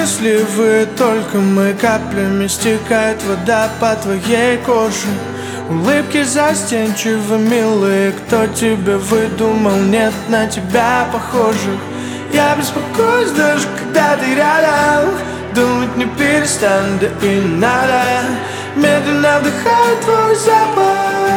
счастливы только мы, каплями стекает вода по твоей коже. Улыбки застенчивы, милые, кто тебя выдумал, нет на тебя похожих. Я беспокоюсь даже когда ты рядом, думать не перестану, да и не надо. Медленно вдыхаю твой запах.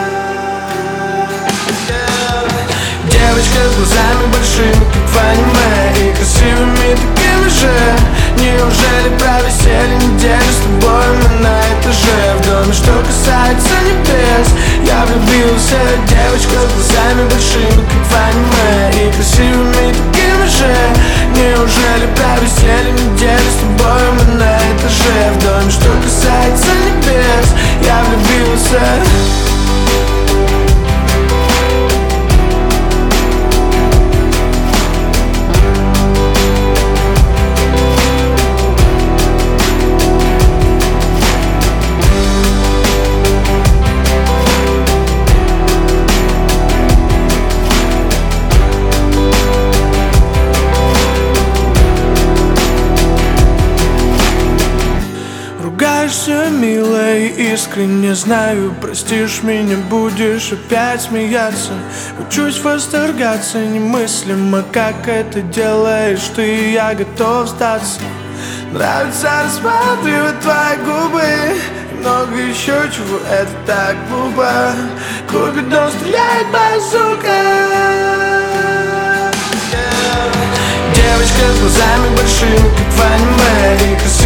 Девочка с глазами большими, как в аниме, и красивыми такими же. Неужели про веселье неделю с тобой мы на этаже в доме? Что касается небес, я влюбился. Девочка с глазами большими, как в аниме, и красивыми такими же. Неужели про веселье неделю с тобой мы на этаже в доме? Что касается небес, я влюбился. Ругаешься, милая, искренне знаю, простишь меня, будешь опять смеяться. Учусь восторгаться немыслимо, как это делаешь ты, и я готов сдаться. Нравится рассматривать твои губы и много еще чего, это так глупо. Купидон стреляет базука. Девочка с глазами большими, как в аниме, и красивыми